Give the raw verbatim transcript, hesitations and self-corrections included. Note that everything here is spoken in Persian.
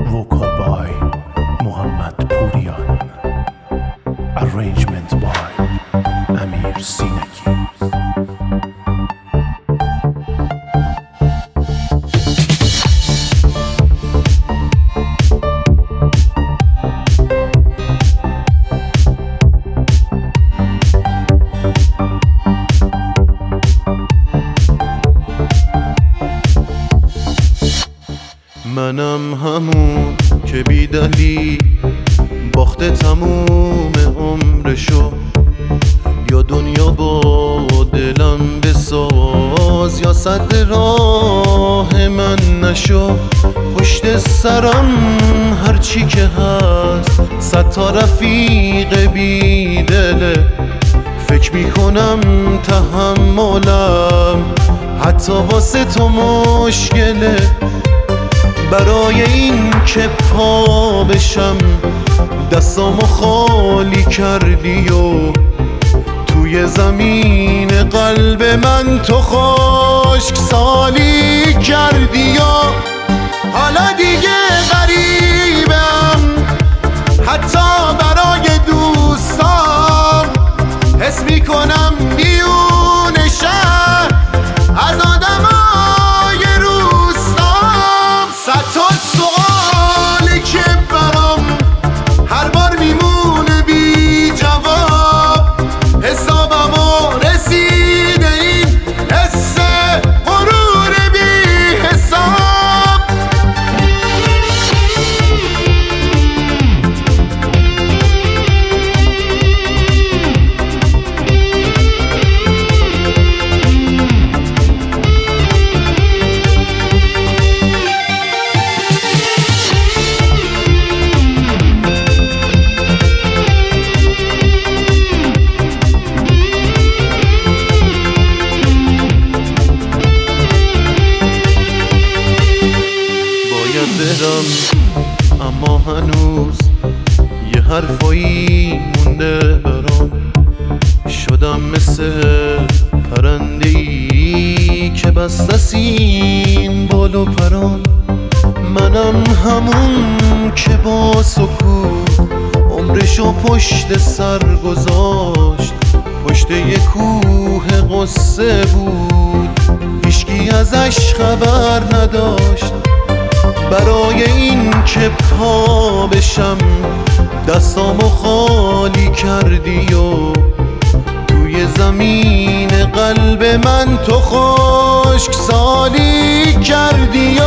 Vocal by Muhammad Purian. Arrangement by Amir Sinaki. منم همون که بی دلیل باخته تموم عمرشو، یا دنیا با دلم بساز یا صد راه من نشو. پشت سرم هرچی که هست صد تا رفیق بی دله، فکر میکنم تحملم حتی واسه تو مشکله. برای این که پا بشم دستامو خالی کردی و توی زمین قلب من تو خشک سالی کردی. یا حالا دیگه غریبم حتی برای دوستام، حس میکنم بیرون شهر از آدمای روستام. صد تا سوالی که برام هر بار میمونه بی جواب، حسابمو رسیده این حس غرور بی حساب. برم اما هنوز یه حرفایی مونده برام. شدم مثل پرنده‌ای که بسته سیم بال و پرام. منم همون که با سکوت عمرشو پشت سر گذاشت، پشت یه کوه قصه بود هیچکی ازش خبر نداشت. برای این که پا بشم دستامو خالی کردی و توی زمین قلب من تو خشک سالی کردی.